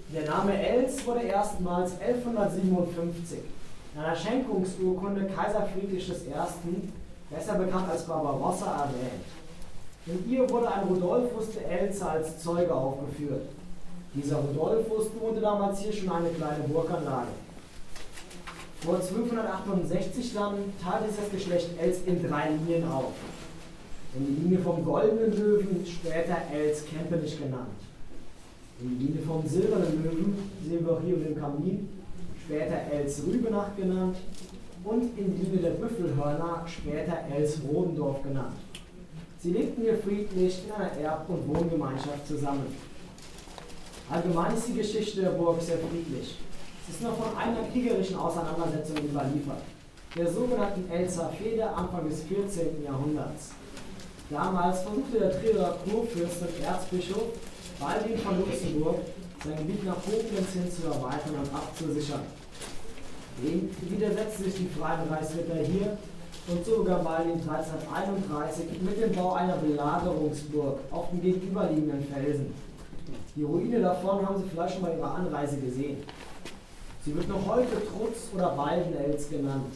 Der Name Els wurde erstmals 1157 in einer Schenkungsurkunde Kaiser Friedrich I., besser bekannt als Barbarossa, erwähnt. In ihr wurde ein Rodolphus de Elze als Zeuge aufgeführt. Dieser Rodolphus bewohnte damals hier schon eine kleine Burganlage. Vor 1268 dann teilte sich das Geschlecht Els in 3 Linien auf. In die Linie vom Goldenen Löwen, später Els-Kempenich genannt. In die Linie vom Silbernen Löwen, sehen wir auch hier über dem Kamin, später Els-Rübenach genannt. Und in die Linie der Büffelhörner, später Els-Rodendorf genannt. Sie lebten hier friedlich in einer Erb- und Wohngemeinschaft zusammen. Allgemein ist die Geschichte der Burg sehr friedlich. Es ist noch von einer kriegerischen Auseinandersetzung überliefert, der sogenannten Elzer Fehde Anfang des 14. Jahrhunderts. Damals versuchte der Trierer Kurfürst und Erzbischof Baldwin von Luxemburg, sein Gebiet nach Koblenz hin zu erweitern und abzusichern. Dem widersetzten sich die Freien Reichsritter hier und so begann Baldwin 1331 mit dem Bau einer Belagerungsburg auf dem gegenüberliegenden Felsen. Die Ruine davon haben Sie vielleicht schon bei Ihrer Anreise gesehen. Sie wird noch heute Trutz oder Waldenels genannt.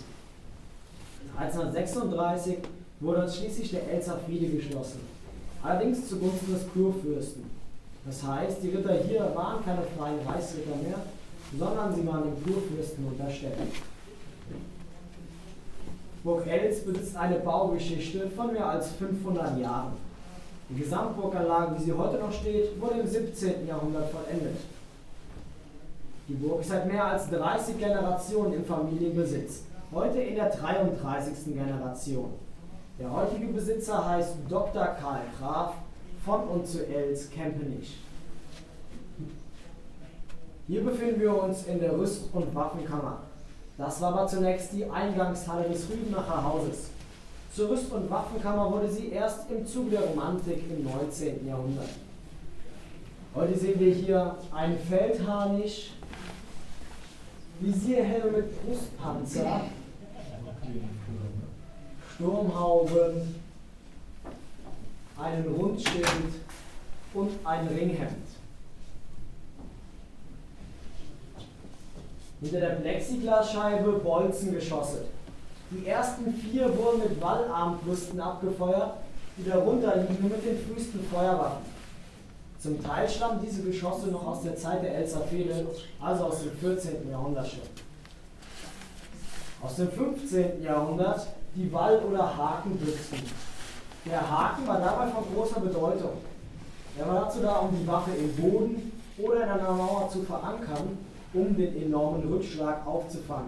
1336 wurde dann schließlich der Elzer Friede geschlossen, allerdings zugunsten des Kurfürsten. Das heißt, die Ritter hier waren keine freien Reichsritter mehr, sondern sie waren dem Kurfürsten unterstellt. Burg Els besitzt eine Baugeschichte von mehr als 500 Jahren. Die Gesamtburganlage, wie sie heute noch steht, wurde im 17. Jahrhundert vollendet. Die Burg ist seit mehr als 30 Generationen im Familienbesitz, heute in der 33. Generation. Der heutige Besitzer heißt Dr. Karl Graf von und zu Els-Kempenich. Hier befinden wir uns in der Rüst- und Waffenkammer. Das war aber zunächst die Eingangshalle des Rübenacher Hauses. Zur Rüst- und Waffenkammer wurde sie erst im Zuge der Romantik im 19. Jahrhundert. Heute sehen wir hier einen Feldharnisch, Visierhelme mit Brustpanzer, Sturmhauben, einen Rundschild und ein Ringhemd. Hinter der Plexiglasscheibe Bolzengeschosse. Die ersten 4 wurden mit Wallarmbrusten abgefeuert, die darunter liegen mit den frühesten Feuerwaffen. Zum Teil stammen diese Geschosse noch aus der Zeit der Elzer Fehde, also aus dem 14. Jahrhundert schon. Aus dem 15. Jahrhundert die Wall- oder Hakenbüchsen. Der Haken war dabei von großer Bedeutung. Er war dazu da, um die Waffe im Boden oder in einer Mauer zu verankern, um den enormen Rückschlag aufzufangen.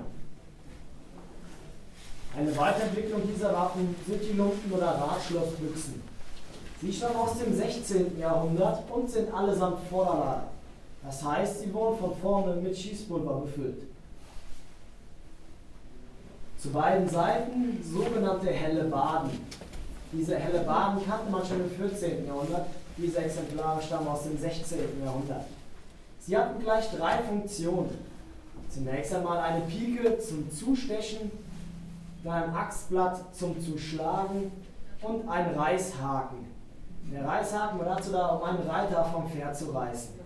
Eine Weiterentwicklung dieser Waffen sind die Lumpen- oder Radschlossbüchsen. Sie stammen aus dem 16. Jahrhundert und sind allesamt Vorderlader. Das heißt, sie wurden von vorne mit Schießpulver befüllt. Zu beiden Seiten sogenannte Hellebarden. Diese Hellebarden kannte man schon im 14. Jahrhundert. Diese Exemplare stammen aus dem 16. Jahrhundert. Sie hatten gleich 3 Funktionen. Zunächst einmal eine Pike zum Zustechen, dann ein Axtblatt zum Zuschlagen und ein Reißhaken. Der Reißhaken war dazu da, um einen Reiter vom Pferd zu reißen.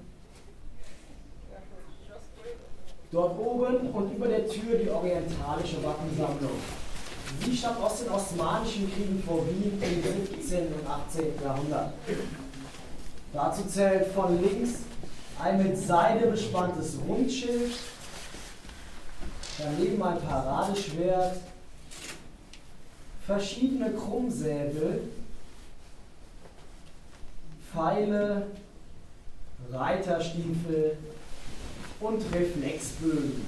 Dort oben und über der Tür die orientalische Waffensammlung. Sie stammt aus den Osmanischen Kriegen vor Wien im 17. und 18. Jahrhundert. Dazu zählt von links ein mit Seide bespanntes Rundschild, daneben ein Paradeschwert, verschiedene Krummsäbel, Pfeile, Reiterstiefel und Reflexbögen.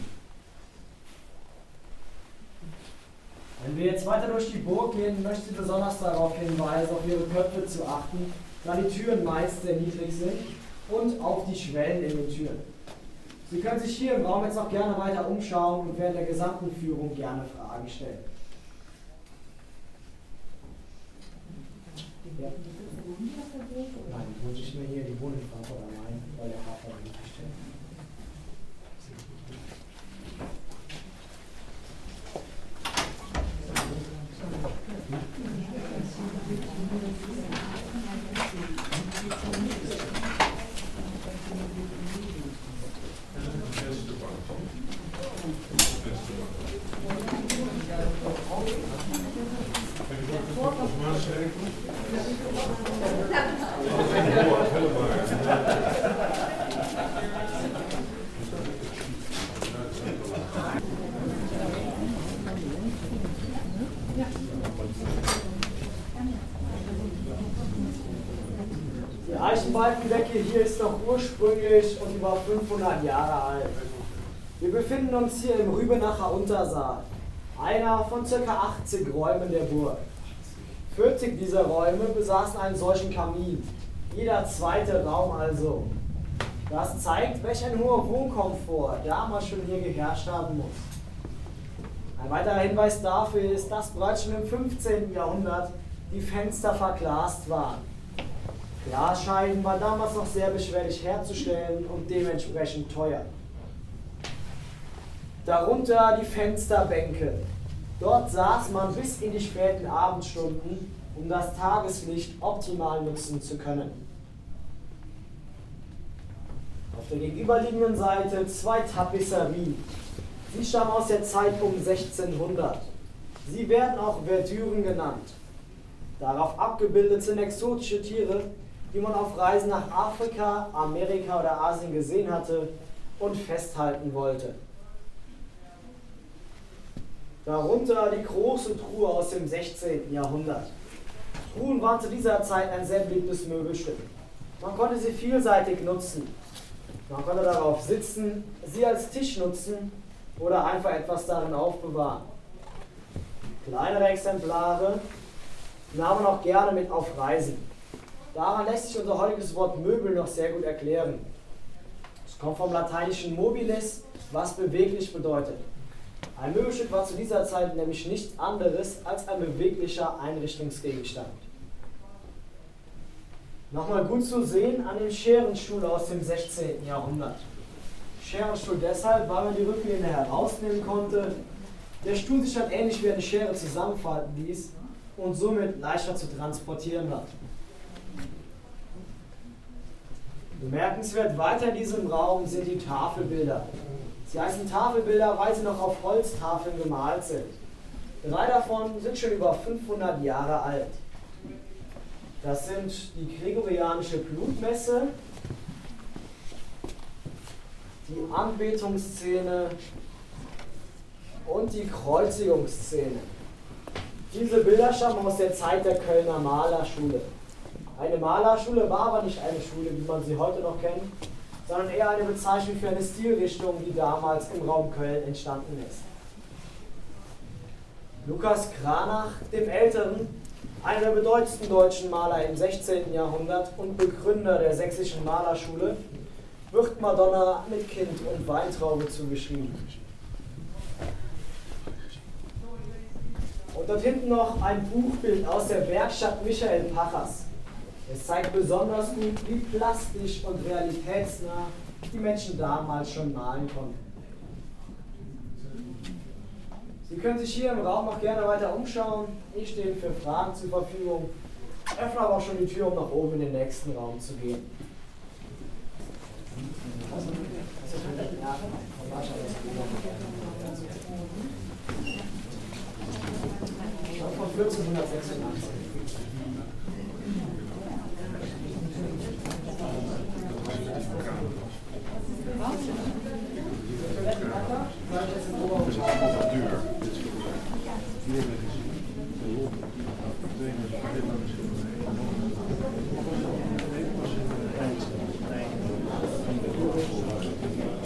Wenn wir jetzt weiter durch die Burg gehen, möchte ich besonders darauf hinweisen, auf ihre Köpfe zu achten, da die Türen meist sehr niedrig sind, und auf die Schwellen in den Türen. Sie können sich hier im Raum jetzt noch gerne weiter umschauen und während der gesamten Führung gerne Fragen stellen. Ja. Nein, ich wünsche ich mir hier die Wohnung in Frankfurt am Main, weil der Hafer nicht steht. Die Eichenbalkendecke hier ist noch ursprünglich und über 500 Jahre alt. Wir befinden uns hier im Rübenacher Untersaal, einer von ca. 80 Räumen der Burg. 40 dieser Räume besaßen einen solchen Kamin, jeder zweite Raum also. Das zeigt, welch ein hoher Wohnkomfort damals schon hier geherrscht haben muss. Ein weiterer Hinweis dafür ist, dass bereits schon im 15. Jahrhundert die Fenster verglast waren. Glasscheiben war damals noch sehr beschwerlich herzustellen und dementsprechend teuer. Darunter die Fensterbänke. Dort saß man bis in die späten Abendstunden, um das Tageslicht optimal nutzen zu können. Auf der gegenüberliegenden Seite 2 Tapisserien. Sie stammen aus der Zeit um 1600. Sie werden auch Verdüren genannt. Darauf abgebildet sind exotische Tiere, die man auf Reisen nach Afrika, Amerika oder Asien gesehen hatte und festhalten wollte. Darunter die große Truhe aus dem 16. Jahrhundert. Truhen waren zu dieser Zeit ein sehr beliebtes Möbelstück. Man konnte sie vielseitig nutzen. Man konnte darauf sitzen, sie als Tisch nutzen oder einfach etwas darin aufbewahren. Kleinere Exemplare nahm man auch gerne mit auf Reisen. Daran lässt sich unser heutiges Wort Möbel noch sehr gut erklären. Es kommt vom lateinischen mobilis, was beweglich bedeutet. Ein Möbelstück war zu dieser Zeit nämlich nichts anderes als ein beweglicher Einrichtungsgegenstand. Nochmal gut zu sehen an dem Scherenstuhl aus dem 16. Jahrhundert. Scherenstuhl deshalb, weil man die Rücklehne herausnehmen konnte, der Stuhl sich dann ähnlich wie eine Schere zusammenfalten ließ und somit leichter zu transportieren war. Bemerkenswert weiter in diesem Raum sind die Tafelbilder. Sie heißen Tafelbilder, weil sie noch auf Holztafeln gemalt sind. 3 davon sind schon über 500 Jahre alt. Das sind die gregorianische Blutmesse, die Anbetungsszene und die Kreuzigungsszene. Diese Bilder stammen aus der Zeit der Kölner Malerschule. Eine Malerschule war aber nicht eine Schule, wie man sie heute noch kennt, sondern eher eine Bezeichnung für eine Stilrichtung, die damals im Raum Köln entstanden ist. Lukas Cranach, dem Älteren, einer der bedeutendsten deutschen Maler im 16. Jahrhundert und Begründer der sächsischen Malerschule, wird Madonna mit Kind und Weintraube zugeschrieben. Und dort hinten noch ein Buchbild aus der Werkstatt Michael Pachers. Es zeigt besonders gut, wie plastisch und realitätsnah die Menschen damals schon malen konnten. Sie können sich hier im Raum noch gerne weiter umschauen. Ich stehe für Fragen zur Verfügung. Öffne aber auch schon die Tür, um nach oben in den nächsten Raum zu gehen. Von 1486. Duur.